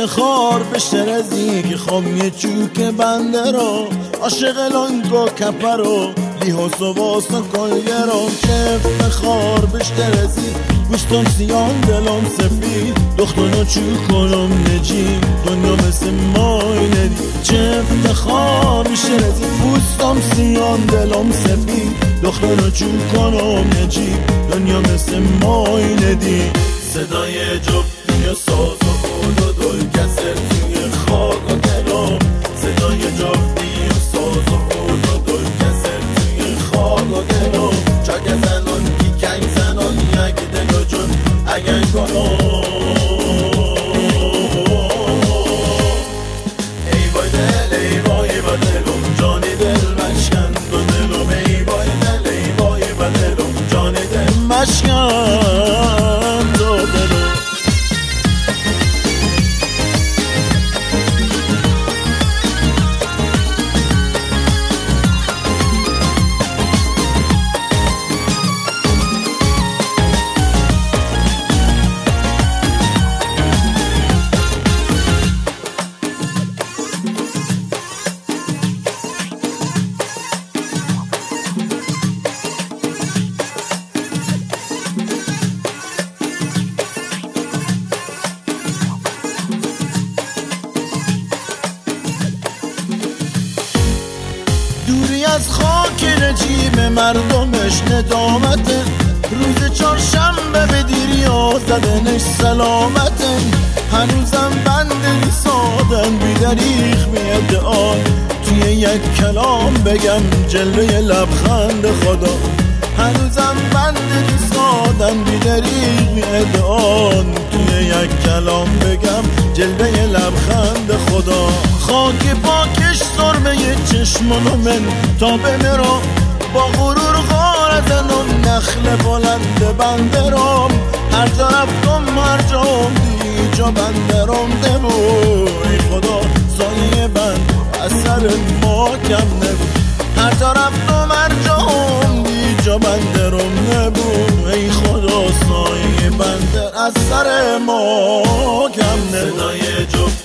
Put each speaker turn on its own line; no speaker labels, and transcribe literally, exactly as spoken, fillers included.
افتخار بیشتر از اینکه خوام یه چوک بنده رو عاشق لانگو کپر رو لیحاس و واسه کلگرام. چه افتخار بیشتر از این گوشتم سیان دلم سفید دخترنا چو کنم نجی دنیا مثل مای ندی. چه افتخار بیشتر از این پوستم سیان دلم سفید دخترنا چو کنم نجی دنیا مثل مای ندی. صدای جفتی و ساز و خود و دل کسر توی خاک و گلام. صدای جفتی و ساز و خود و دل کسر توی خاک و گلام. چاک زنان کی کنگ زنان یک دل و جون اگر کنم. ای بای دل ای بای با دلم جانی دل مشکن دو دلم. ای بای دل ای بای با دلم جانی دل مشکن دو دلم. دوری از خاک رجیم مردمش ندامته. روز چهارشنبه به دیریا زدنش سلامته. هنوزم بند سادن بی دریغ می ادعا توی یک کلام بگم جلوه لبخند خدا. هنوزم بند سادن بی دریغ می ادعا توی یک کلام بگم جلوه لبخند خدا. خاک پاکش سرمه چشمانو من تا بمیرم با غرور غار زنم نخل بلند بندرم. هر جا رفتم هر جا دی جا بندرم دمو. ای خدا سایه بند از سر ما کم نبود. هر جا رفتم هر جا دی جا بندرم نبود. ای خدا سایه بندر از سر ما کم نبود. صدای جفت